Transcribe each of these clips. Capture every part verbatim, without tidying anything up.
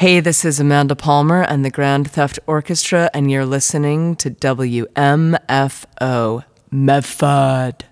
Hey, this is Amanda Palmer and the Grand Theft Orchestra, and you're listening to W M F O, Medford.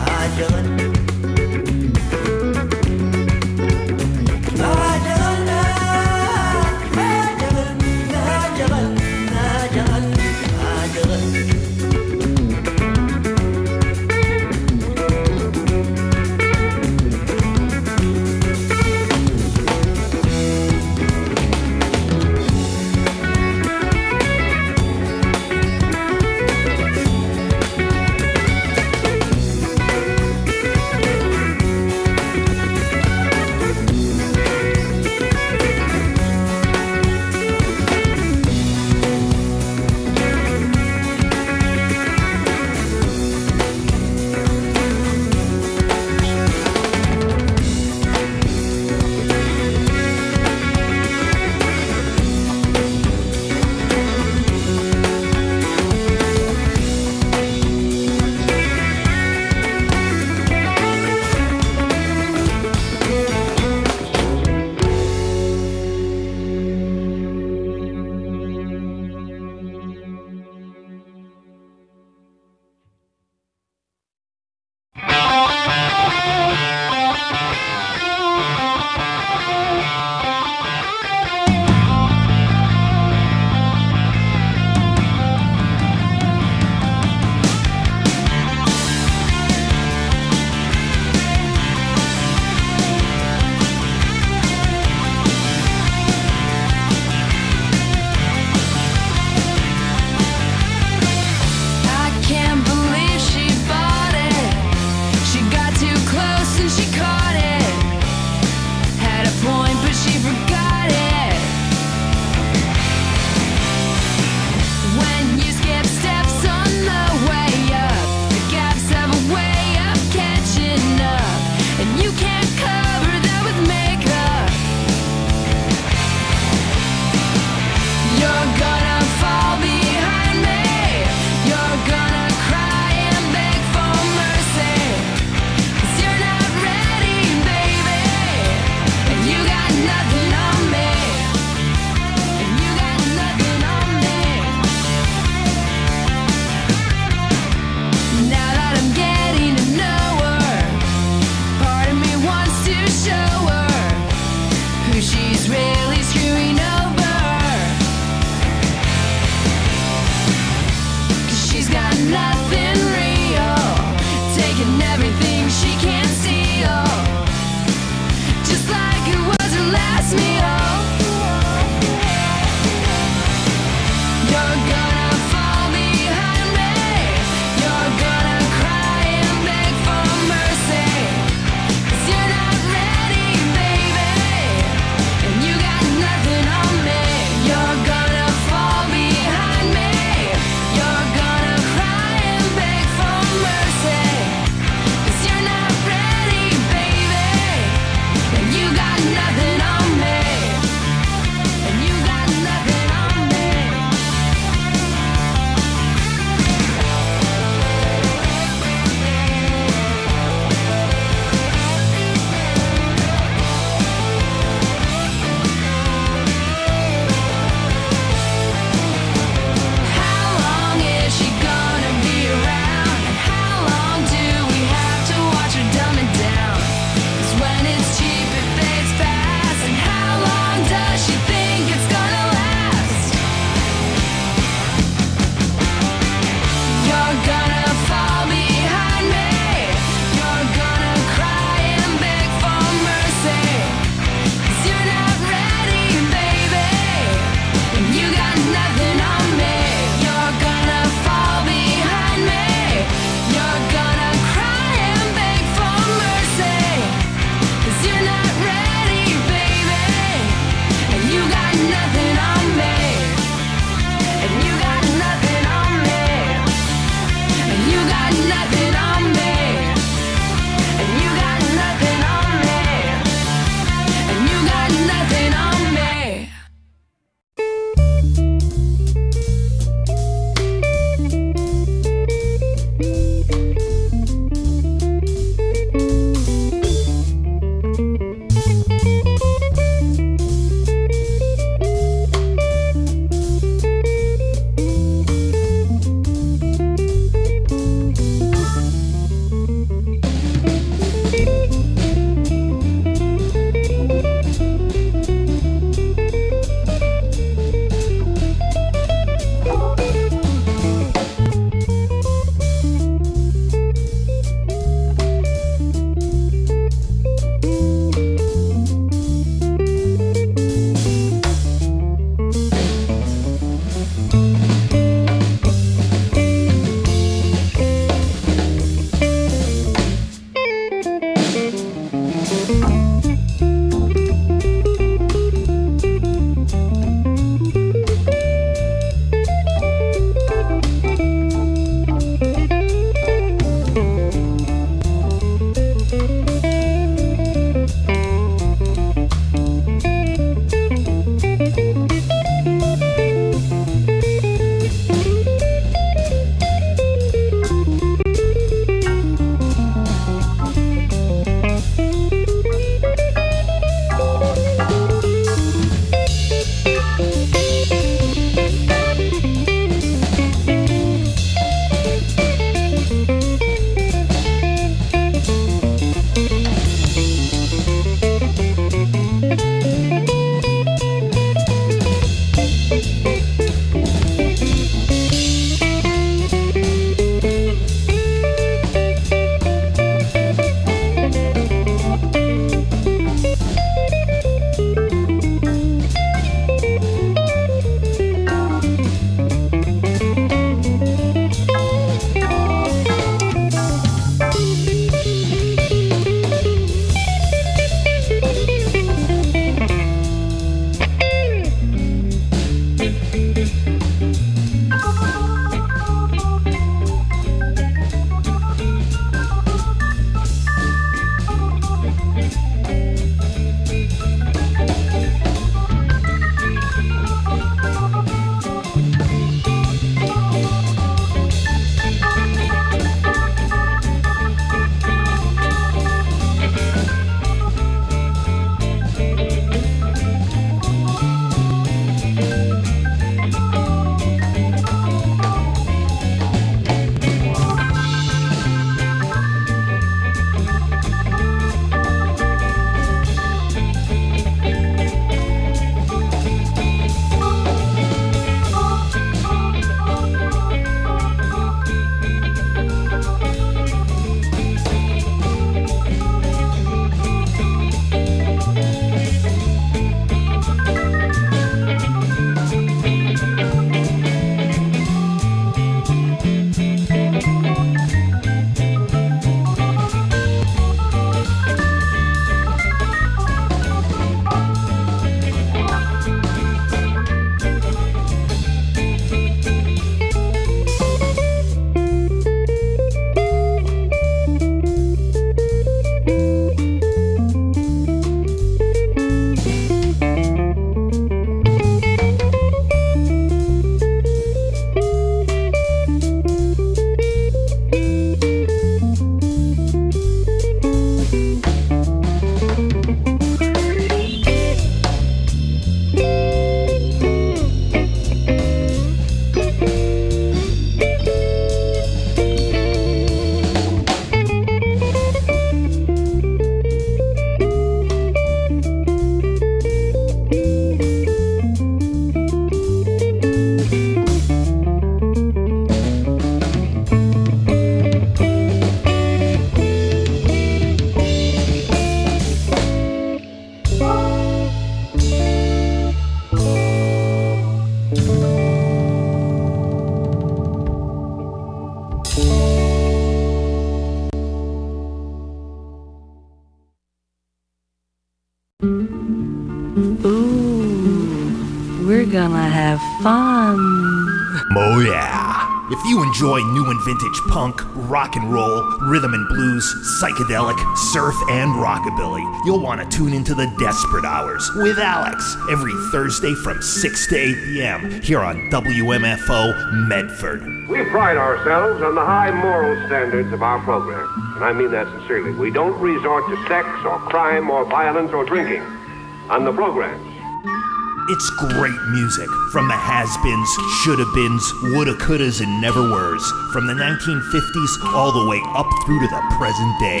Ooh, we're gonna have fun. Oh yeah. If you enjoy new and vintage punk, rock and roll, rhythm and blues, psychedelic, surf, and rockabilly, you'll want to tune into the Desperate Hours with Alex every Thursday from six to eight p.m. here on W M F O Medford. We pride ourselves on the high moral standards of our program, and I mean that sincerely. We don't resort to sex or crime or violence or drinking on the programs. It's great music from the has-beens, shoulda-beens, woulda-couldas, and never-weres, from the nineteen fifties all the way up through to the present day.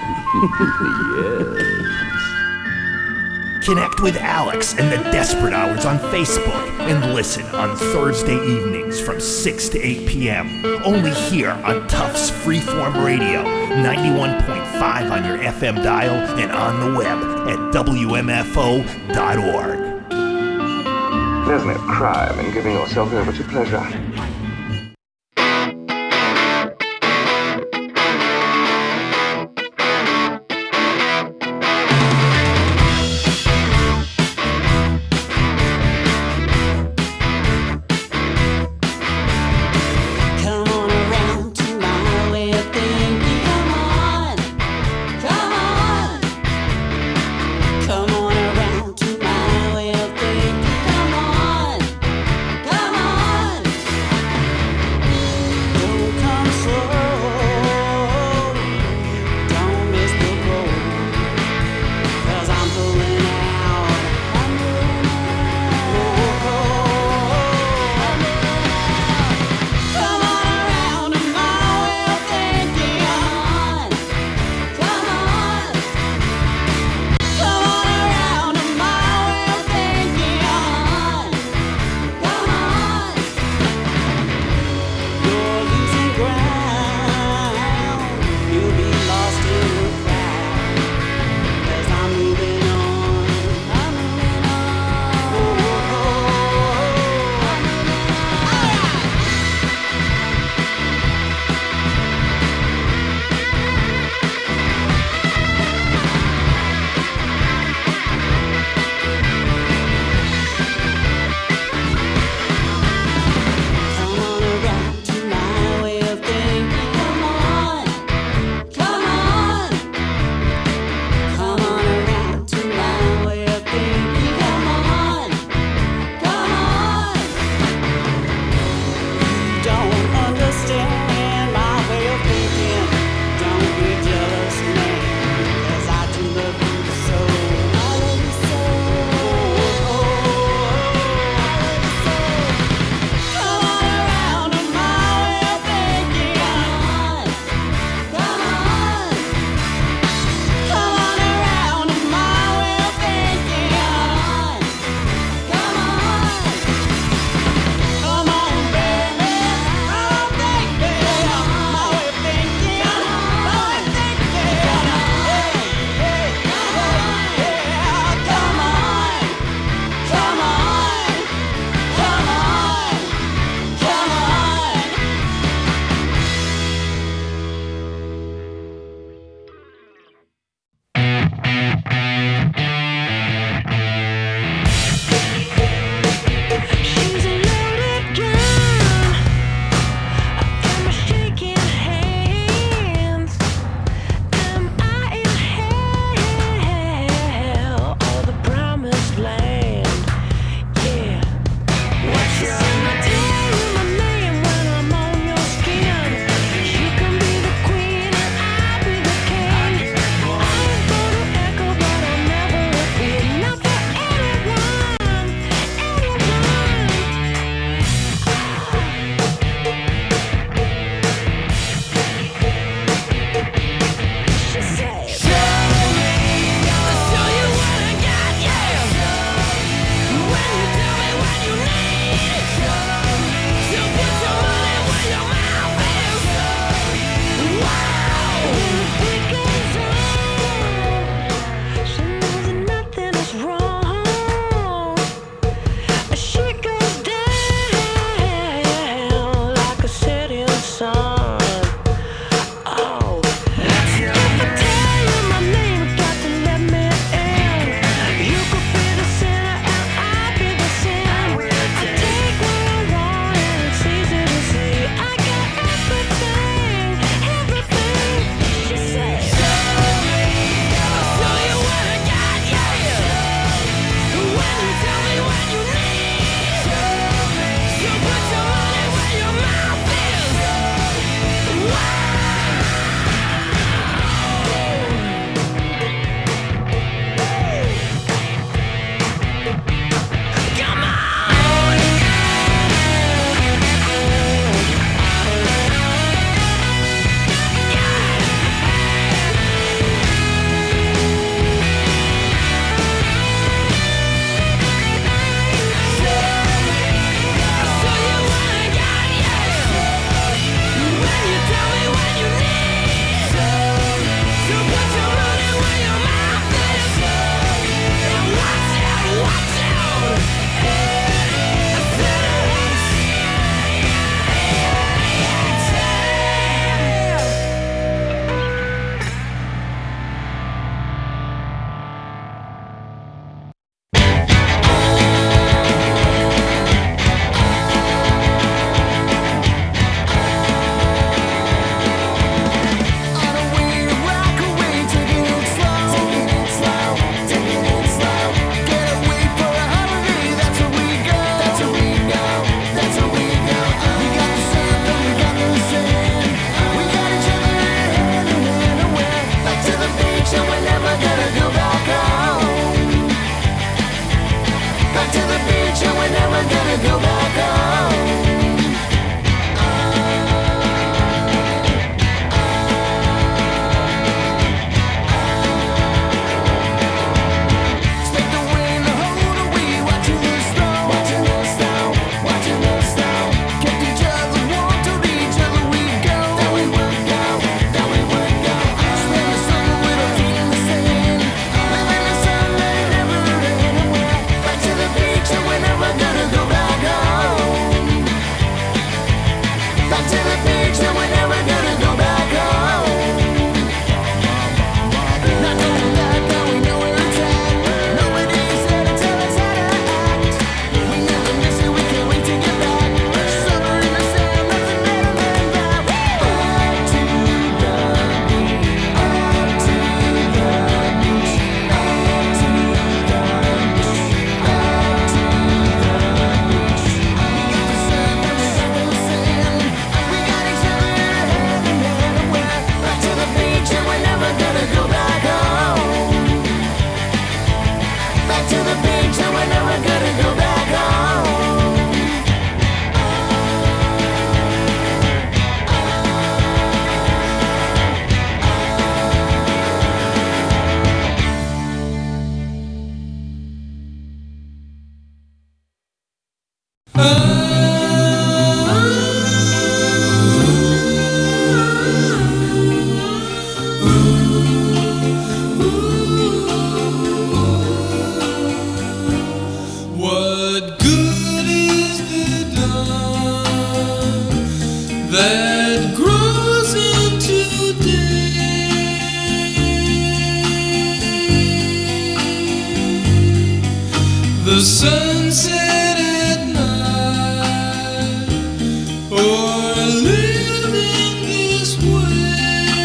Yes. Connect with Alex and the Desperate Hours on Facebook and listen on Thursday evenings from six to eight p.m. only here on Tufts Freeform Radio, ninety-one point five on your F M dial and on the web at W M F O dot org. There's no crime in giving yourself over to pleasure. go back home. Expect the wind to hold away, watching us slow, watching us slow, watching us slow. Kept each other warm, told each other we'd go, that we would go, that we would go. Spend the summer with our feet in the sand, living the sun that never ran away. Back to the beach and we're never gonna go back home. Back to the beach and we're never gonna go back home. Not going back, now we know where it's at. Nobody's there to tell us how to act. We never miss it, we can't wait to get back. Summer in the sand, nothing better than that. Back to the beach, back to the beach, back to the beach, back to the beach, back to the beach. We got the sun, and we got the sand. We got each other hand in hand, and we're back to the beach, and we're never gonna go back home. Back to the beach, and we're never gonna go back home. What good is the dawn that grows into day? The sunset at night, or living this way.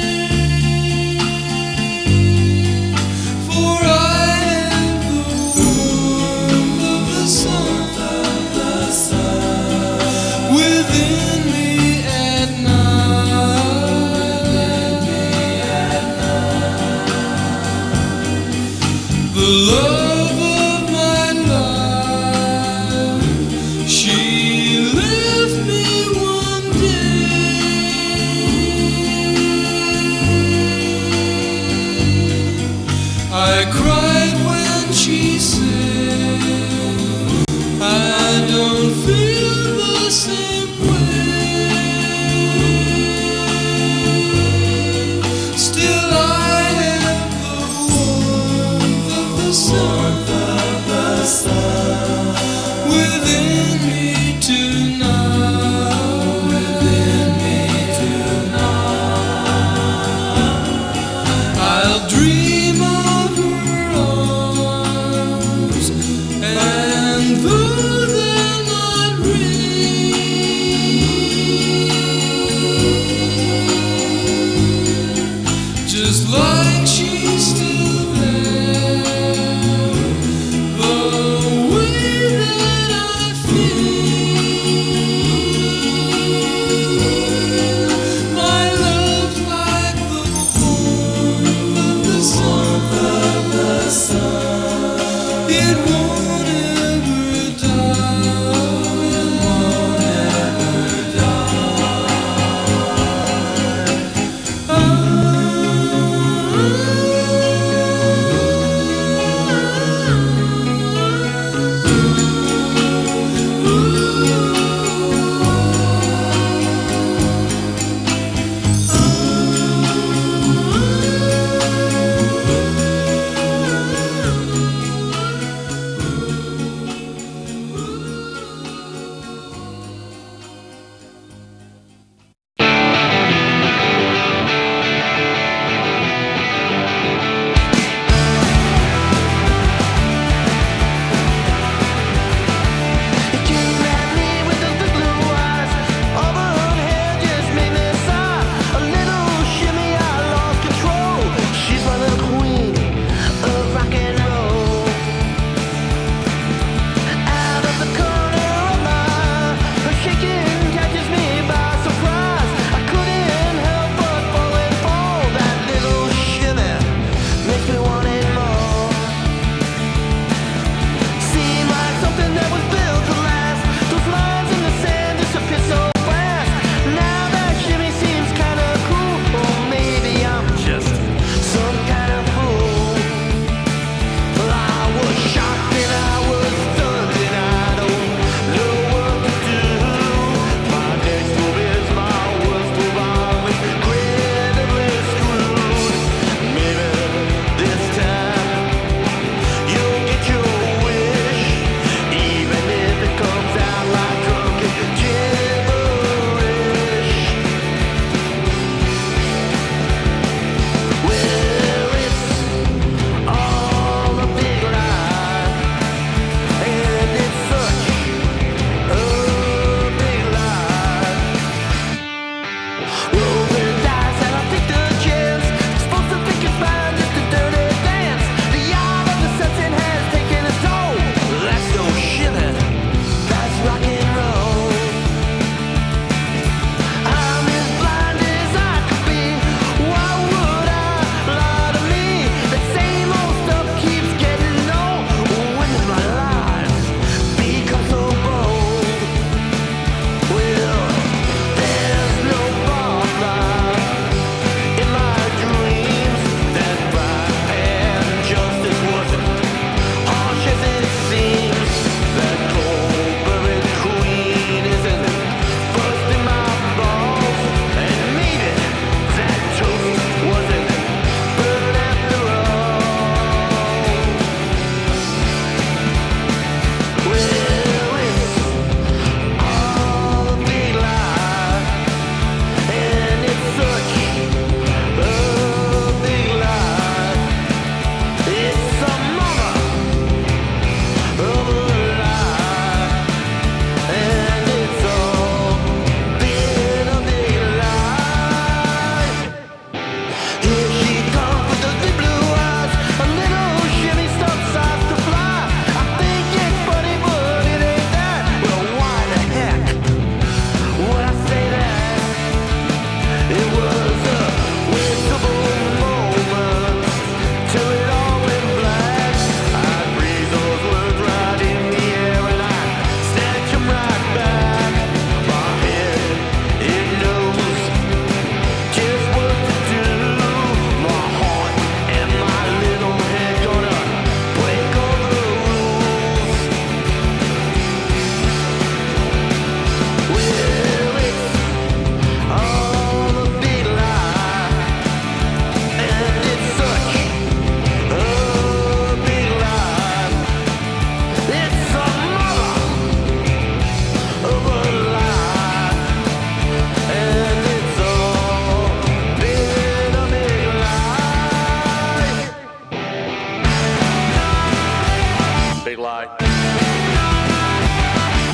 For I have the warmth of the sun, the sun within me at night. The love of my life, she left me one day. I cried when she said, I don't feel the same way. Still I have the warmth of the sun, the sun within me tonight, within me tonight. I'll dream of her arms, and though they're not real, just like she's still there, the way that I feel, my love's like the warmth of the sun, the sun. It won't ever die, it won't ever die. Ah. Ooh.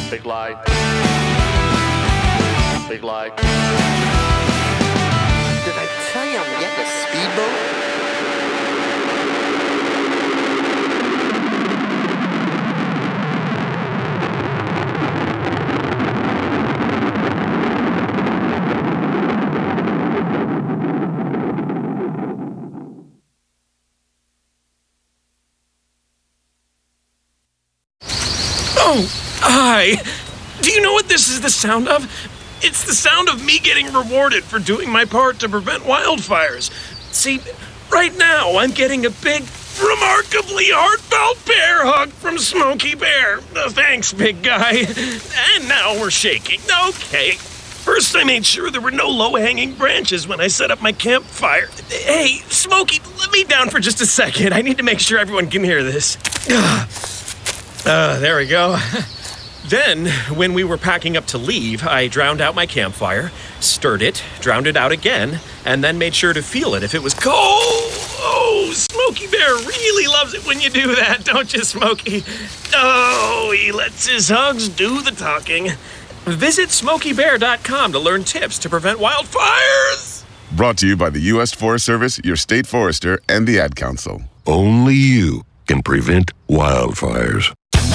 Big lie. Big lie. Did I tell you I'm getting a speedboat? Oh, hi. Do you know what this is the sound of? It's the sound of me getting rewarded for doing my part to prevent wildfires. See, right now I'm getting a big, remarkably heartfelt bear hug from Smokey Bear. Uh, thanks, big guy. And now we're shaking. Okay. First, I made sure there were no low-hanging branches when I set up my campfire. Hey, Smokey, let me down for just a second. I need to make sure everyone can hear this. Uh, there we go. Then, when we were packing up to leave, I drowned out my campfire, stirred it, drowned it out again, and then made sure to feel it if it was cold. Oh, Smokey Bear really loves it when you do that, don't you, Smokey? Oh, he lets his hugs do the talking. Visit smokey bear dot com to learn tips to prevent wildfires. Brought to you by the U S Forest Service, your state forester, and the Ad Council. Only you can prevent wildfires.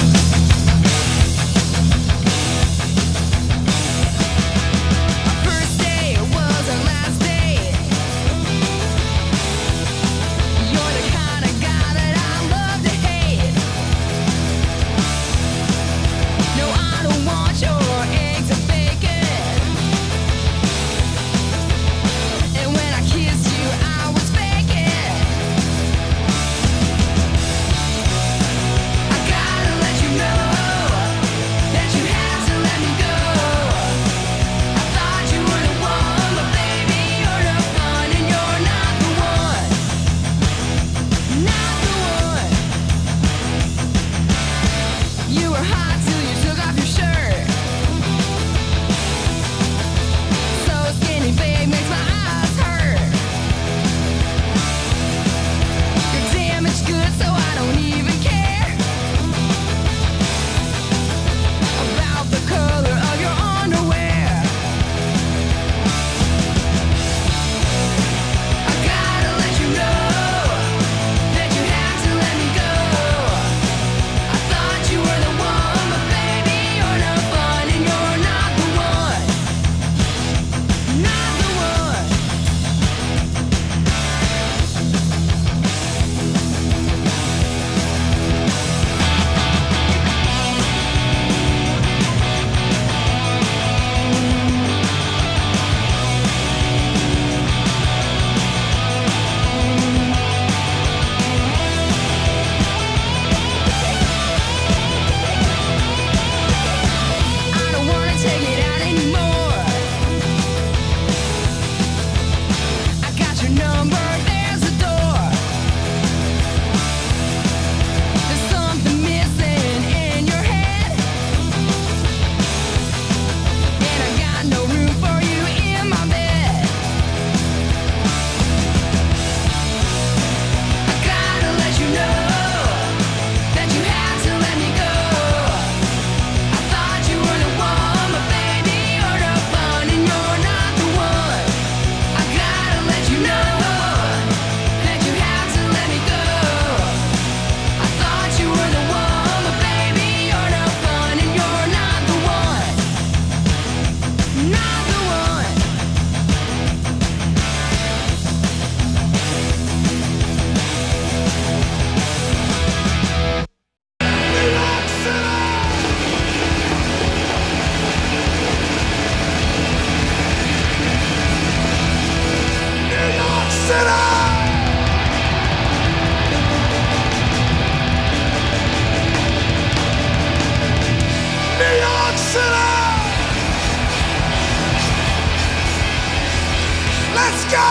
Let's go!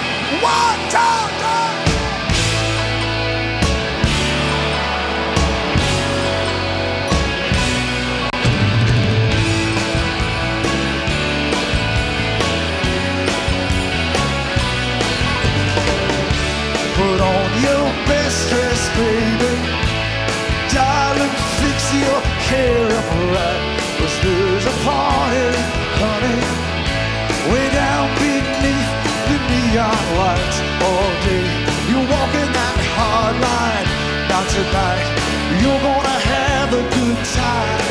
One, two, three! Put on your best dress, baby. Darling, fix your hair up right. tonight. You're gonna have a good time.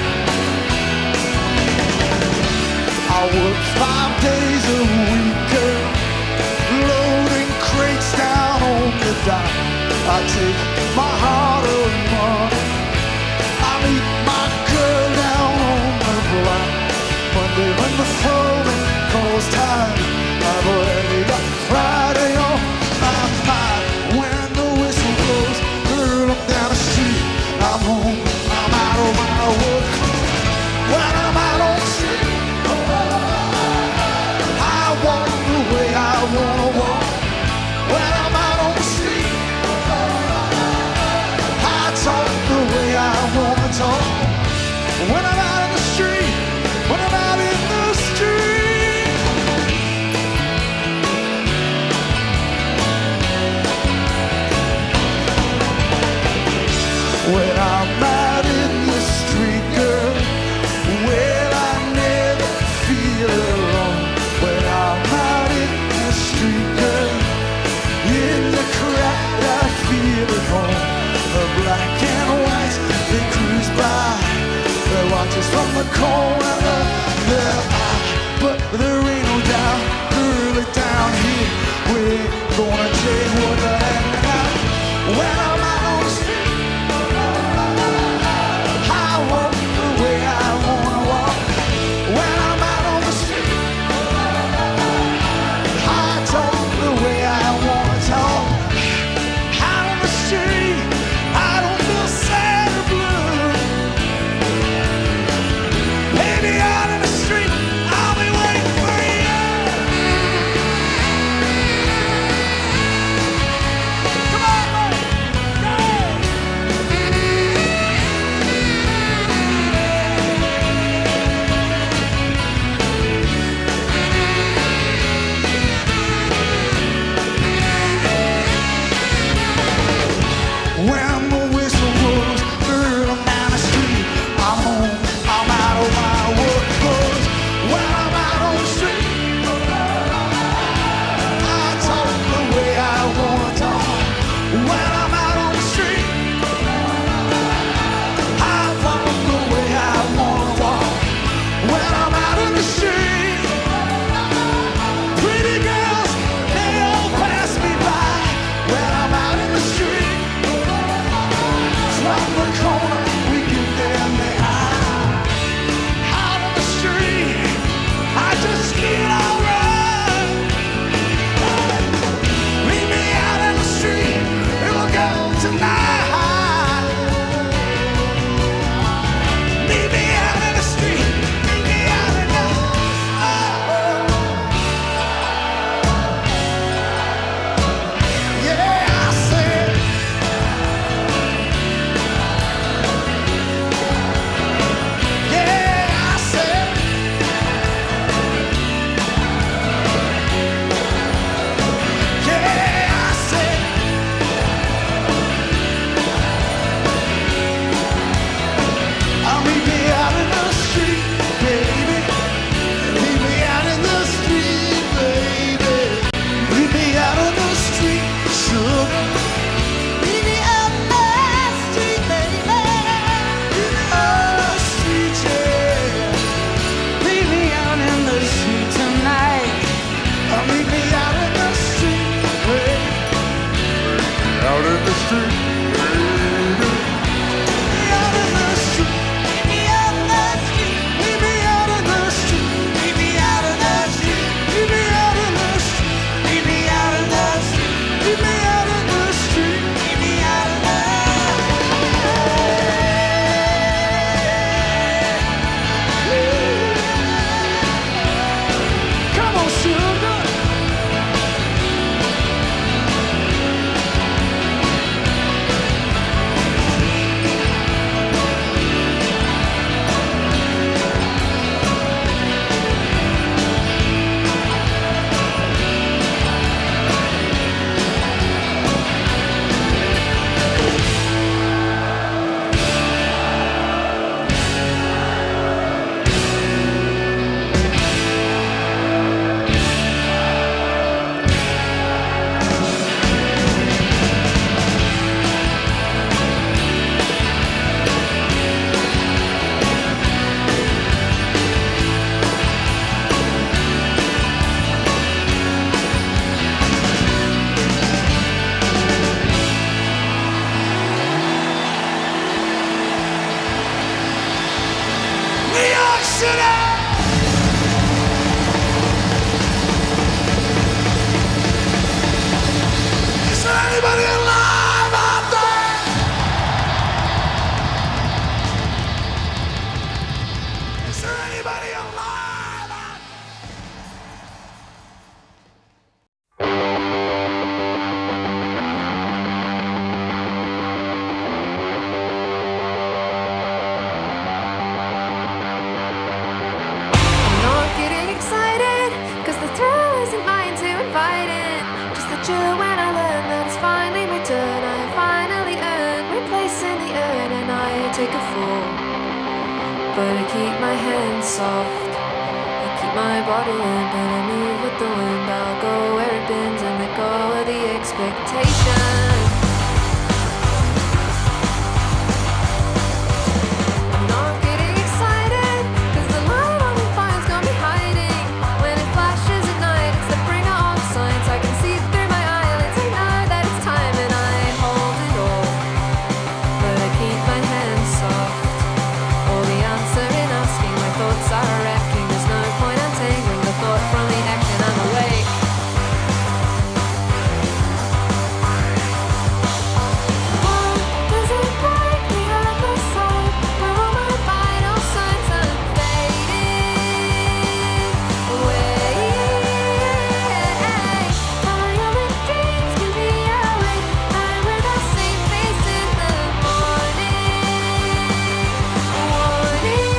I work five days a week, girl, loading crates down on the dock. I take my hard-earned money. I meet my girl down on the block. Monday when the phone calls time, I've already got Friday on my mind. When the whistle blows, girl, I'm down the street. I'm home, I'm out of my work. When I'm out on the street, I walk the way I wanna walk. When I'm out on the street, I talk the way I wanna talk. When I'm out in the street, when I'm out in the street. When I'm out in the street, girl, well, I never feel alone. When I'm out in the street, girl, in the crowd I feel at home. The black and white, they cruise by. They watch us from the corner of their eye. But there ain't no doubt, early down here, we're gonna take what the heck out. When I'm out on the street, I walk the way I wanna walk. When I'm out on the street, I talk the way I wanna talk. Out on the street, I don't feel sad or blue. Baby, out in the street, I'll be waiting for you. City! Is there anybody alive out there? Is there anybody alive out I'm not getting excited, cause the thrill isn't mine to invite it. Just the chill when I learn that it's finally my turn. I have finally earned my place in the urn, and I take a fall. But I keep my hands soft, I keep my body limp, and I move with the wind. I'll go where it bends and let go of the expectation. I'm not getting excited, cause the light on the fire's got me hiding. When it flashes at night, it's the bringer of signs. I can see through my eyelids, I know that it's time, and I hold it all. But I keep my hands soft. All the answer in asking, my thoughts are wrecking. There's no point untangling the thought from the action. I'm awake. Does it break the other side, where all my vital signs are fading away? My other dreams can be awake. I wear the same face in the morning. Warning.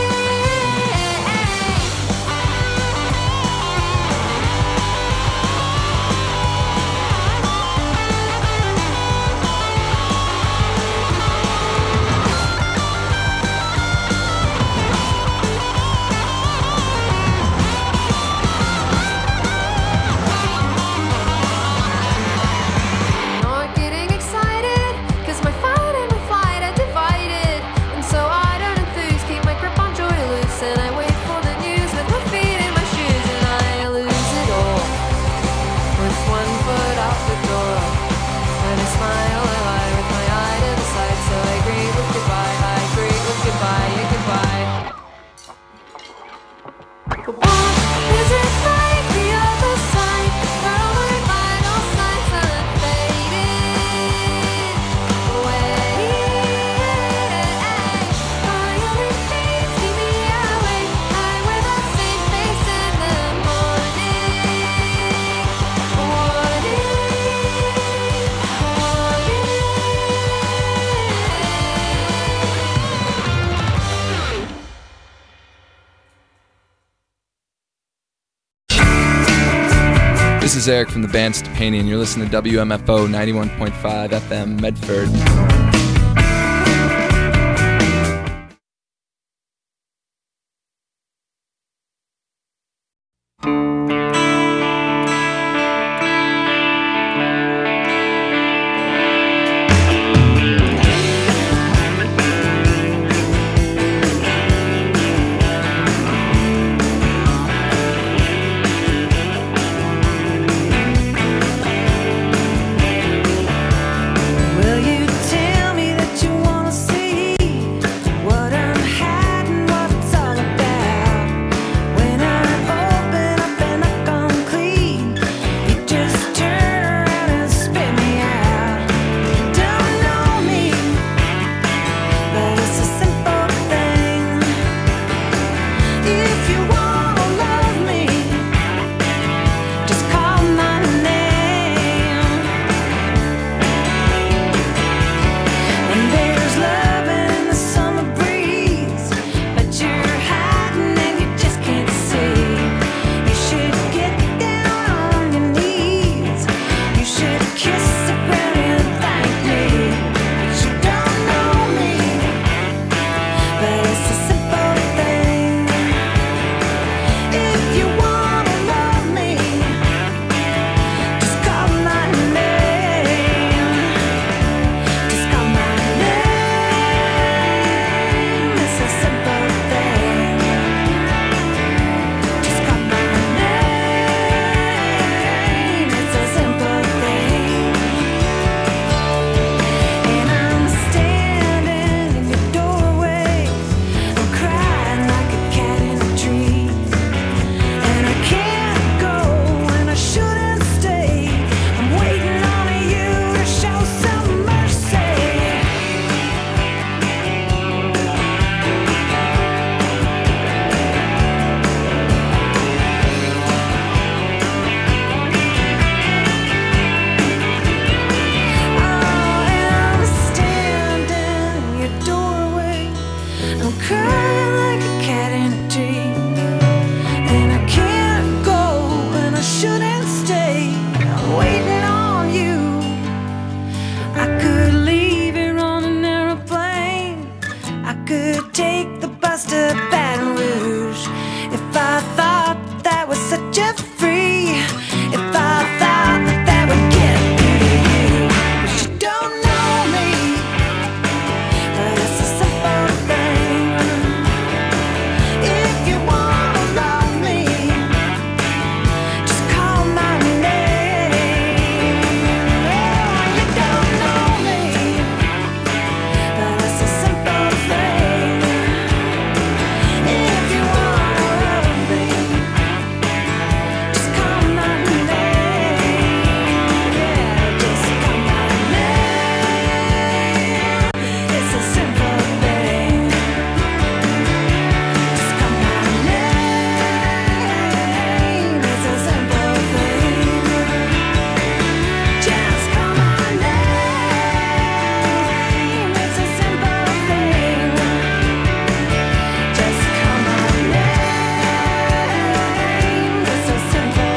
Not getting excited, cause my fight and my flight are divided. And so I don't enthuse, keep my grip on joy loose, and I wait for the news with my feet in my shoes, and I lose it all. With one foot out the door, when I smile, I lie with my eye to the side. So I agree with goodbye, I agree with goodbye, yeah, goodbye. But what is it like the other side, where all my vital signs are fading away? My other dreams keep me awake. I wear the same face in the morning. This is Eric from the band Stepani, and you're listening to W M F O ninety-one point five F M Medford. Will you tell I'm crying like a cat in a tree, and I can't go and I shouldn't stay. I'm waiting on you. I could leave here on an aeroplane. I could take the bus to Baton Rouge if I thought that was such a free. If I thought that that would get me to you. But you don't know me, but it's a simple thing. If you wanna love me, just call my name. Oh, you don't know me, but it's a simple thing. If you wanna love me, just call my name. Yeah, just call my name. It's a simple thing. Just call my name. It's a simple thing. Just call my name. It's a simple thing. Just call my name. It's a simple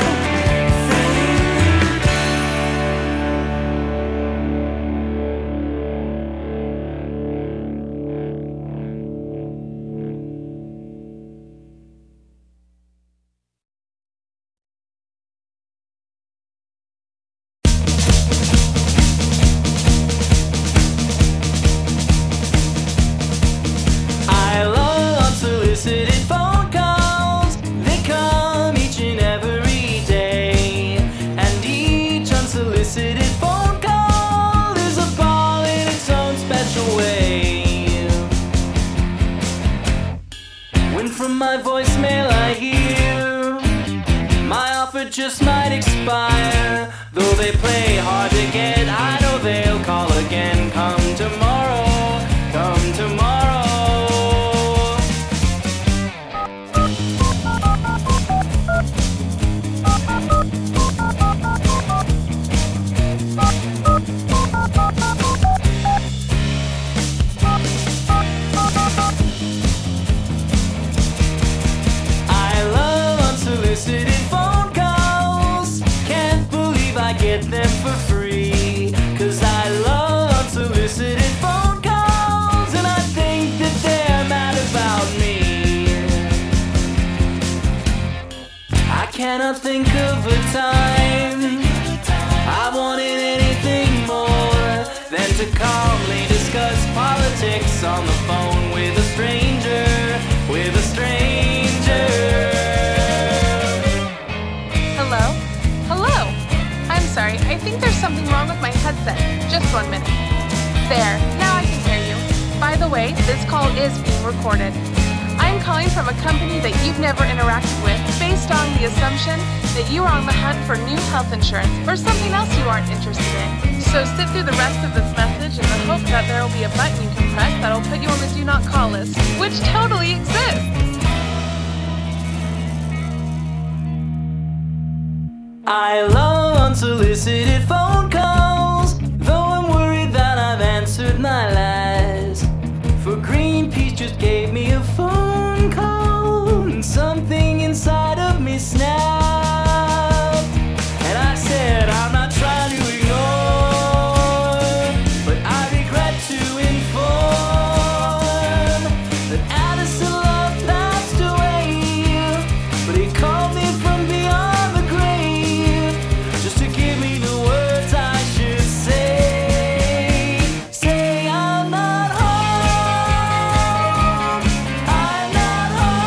I love unsolicited phone calls. They come each and every day. And each unsolicited phone call is a ball in its own special way. When from my voicemail I hear my offer just might expire. Though they play hard to get, I know they'll call again. Come tomorrow, come tomorrow. I love unsolicited phone calls. Can't believe I get them for free. Cause I love unsolicited phone calls. And I think that they're mad about me. I cannot think of a time I wanted anything more than to calmly discuss politics on the phone with a stranger, with a stranger. Hello? Hello? I'm sorry, I think there's something wrong with my headset. Just one minute. There, now I can hear you. By the way, this call is being recorded. I'm calling from a company that you've never interacted with based on the assumption that you are on the hunt for new health insurance or something else you aren't interested in. So sit through the rest of this message in the hope that there will be a button you can press that'll put you on the do not call list, which totally exists. I love unsolicited phone calls, though I'm worried that I've answered my last. For Greenpeace just gave me a phone call, and something inside of me snapped. And I said, I'm not trying to ignore, but I regret to inform that Addison Love passed away. But he called me from beyond the grave, just to give me the words I should say. Say I'm not home, I'm not home.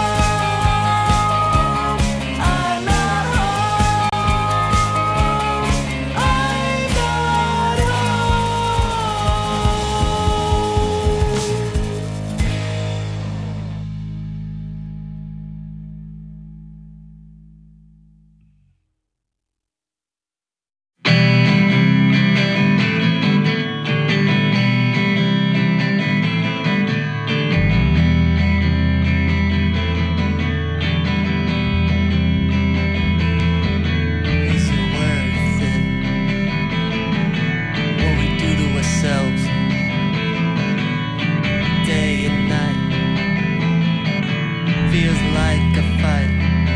feels like a fight,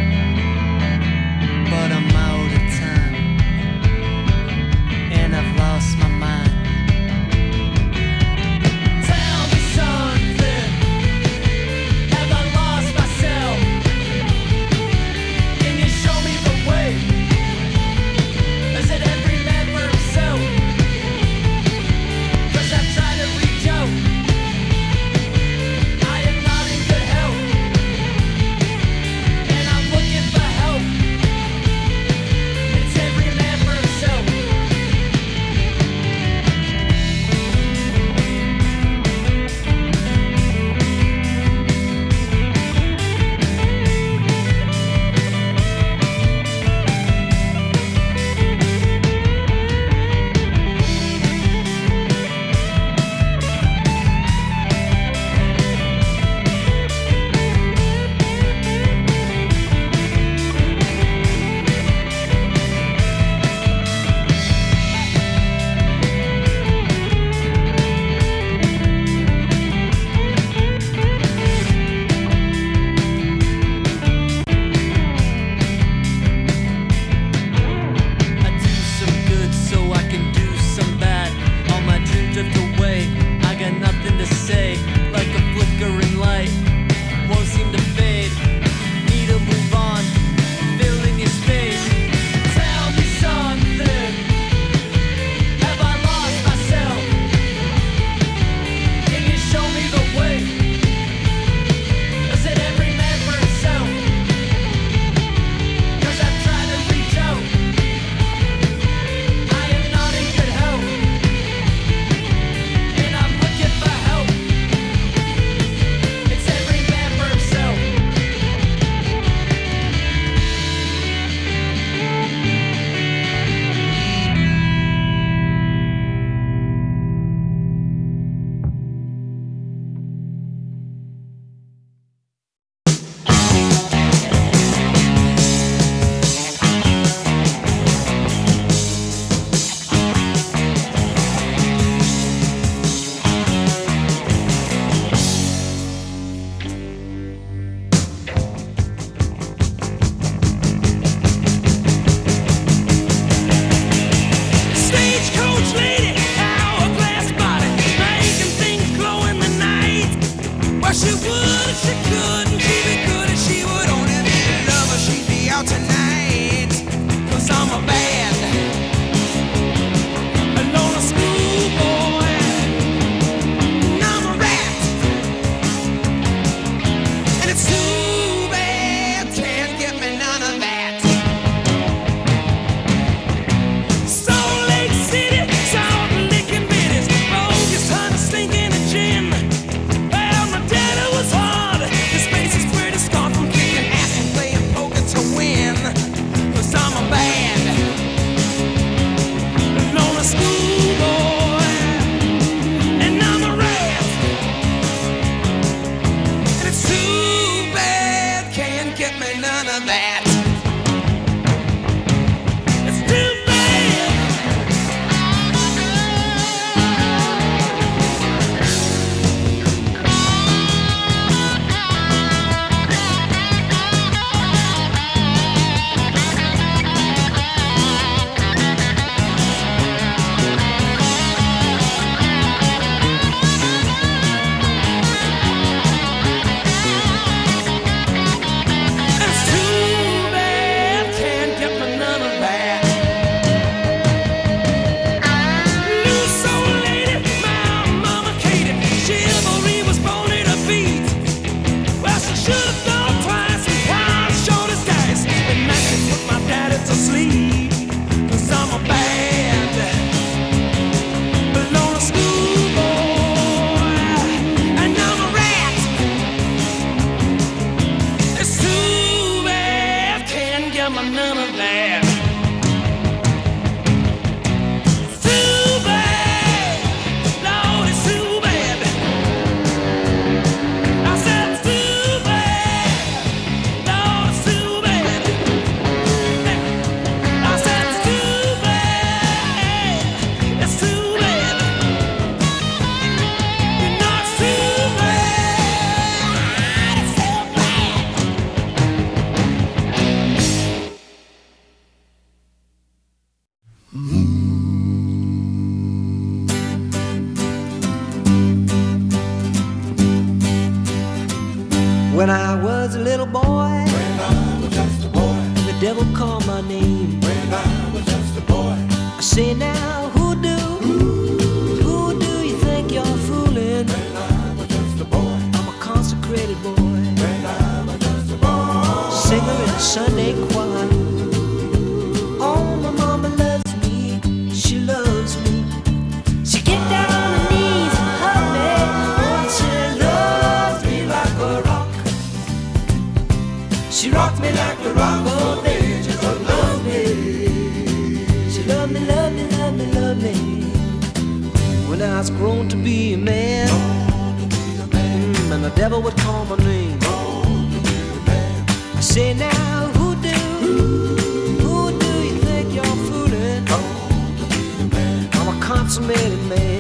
but I'm out of time, and I've lost my mind. Tell me something, have I lost myself? Can you show me the way? Is it every man for himself? 'Cause I've tried to reach out, I am not in good health, and I'm looking for help. It's every man for himself. I do some good so I can do some bad. All my dreams drift away, I got nothing to say. Like a flickering light, won't seem to fade. Need to move on, fill in your space. Tell me something, have I lost myself? Can you show me the way? Is it every man for himself? 'Cause I've tried to reach out, I am not in good health, and I'm looking for help. It's every man for himself. Stagecoach lady, hourglass body, making things glow in the night. Well, she would if she could, and she'd be good if she would only be a lover. She'd be out tonight, 'cause I'm a bad, a loner schoolboy, and I'm a rat. And it's too bad, can't get me none of that. Salt Lake City, salt licking bitties, bogus honey stinking of gin. Well, my daddy was When I was a little boy, when I was just a boy, the devil called my name. When I was just a boy, I say now, who do, who do you think you're fooling? When I was just a boy, I'm a consecrated boy. When I was just a boy, singer in a Sunday choir. Oh, my mama loves me, she loves me. She get down on her knees and hug me. Oh, she loves me like a rock. She rocked me like a rock, oh baby, just love me. She loved me, loved me, loved me, loved me. When I was grown to be a man, mm, and the devil would call my name. I say now, who do, who do you think you're fooling? I'm a consummated man.